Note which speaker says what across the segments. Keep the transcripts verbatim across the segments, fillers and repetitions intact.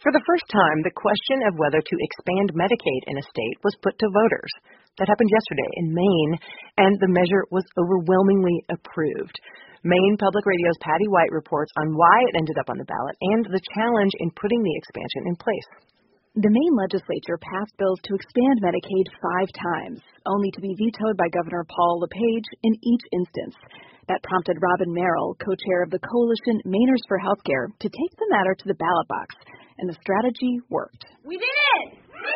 Speaker 1: For the first time, the question of whether to expand Medicaid in a state was put to voters. That happened yesterday in Maine, and the measure was overwhelmingly approved. Maine Public Radio's Patty White reports on why it ended up on the ballot and the challenge in putting the expansion in place.
Speaker 2: The Maine legislature passed bills to expand Medicaid five times, only to be vetoed by Governor Paul LePage in each instance. That prompted Robin Merrill, co-chair of the coalition Mainers for Healthcare, to take the matter to the ballot box, and the strategy worked.
Speaker 3: We did it!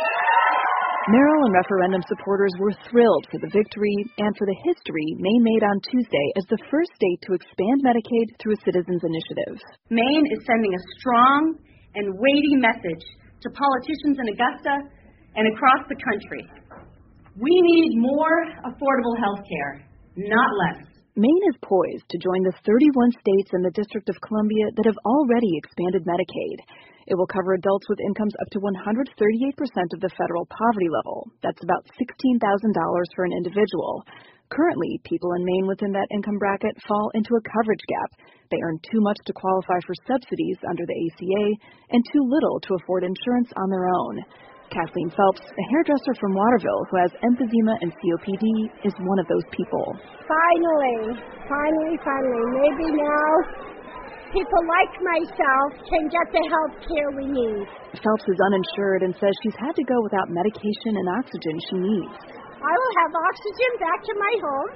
Speaker 2: Merrill and referendum supporters were thrilled for the victory and for the history Maine made on Tuesday as the first state to expand Medicaid through a citizens' initiative.
Speaker 3: Maine is sending a strong and weighty message to politicians in Augusta and across the country. We need more affordable health care, not less.
Speaker 2: Maine is poised to join the thirty-one states and the District of Columbia that have already expanded Medicaid. It will cover adults with incomes up to one hundred thirty-eight percent of the federal poverty level. That's about sixteen thousand dollars for an individual. Currently, people in Maine within that income bracket fall into a coverage gap. They earn too much to qualify for subsidies under the A C A and too little to afford insurance on their own. Kathleen Phelps, a hairdresser from Waterville who has emphysema and C O P D, is one of those people.
Speaker 4: Finally, finally, finally, maybe now people like myself can get the health care we need.
Speaker 2: Phelps is uninsured and says she's had to go without medication and oxygen she needs.
Speaker 4: I will have oxygen back to my home,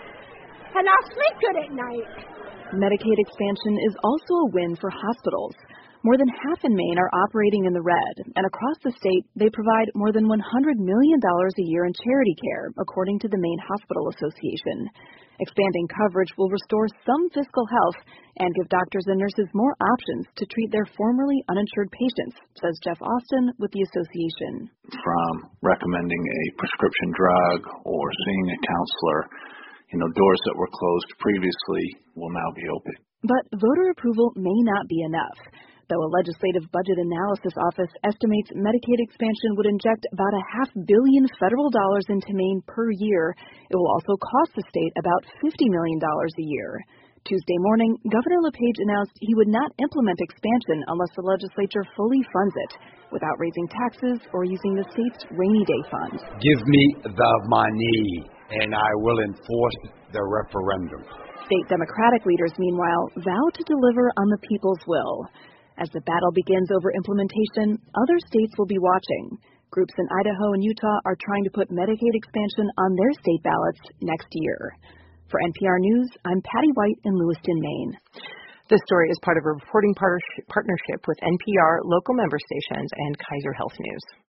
Speaker 4: and I'll sleep good at night.
Speaker 2: Medicaid expansion is also a win for hospitals. More than half in Maine are operating in the red, and across the state, they provide more than one hundred million dollars a year in charity care, according to the Maine Hospital Association. Expanding coverage will restore some fiscal health and give doctors and nurses more options to treat their formerly uninsured patients, says Jeff Austin with the association.
Speaker 5: From recommending a prescription drug or seeing a counselor, you know, doors that were closed previously will now be open.
Speaker 2: But voter approval may not be enough. Though a legislative budget analysis office estimates Medicaid expansion would inject about a half billion federal dollars into Maine per year, it will also cost the state about fifty million dollars a year. Tuesday morning, Governor LePage announced he would not implement expansion unless the legislature fully funds it, without raising taxes or using the state's rainy day fund.
Speaker 6: Give me the money, and I will enforce the referendum.
Speaker 2: State Democratic leaders, meanwhile, vow to deliver on the people's will. As the battle begins over implementation, other states will be watching. Groups in Idaho and Utah are trying to put Medicaid expansion on their state ballots next year. For N P R News, I'm Patty White in Lewiston, Maine.
Speaker 1: This story is part of a reporting partnership with N P R, local member stations, and Kaiser Health News.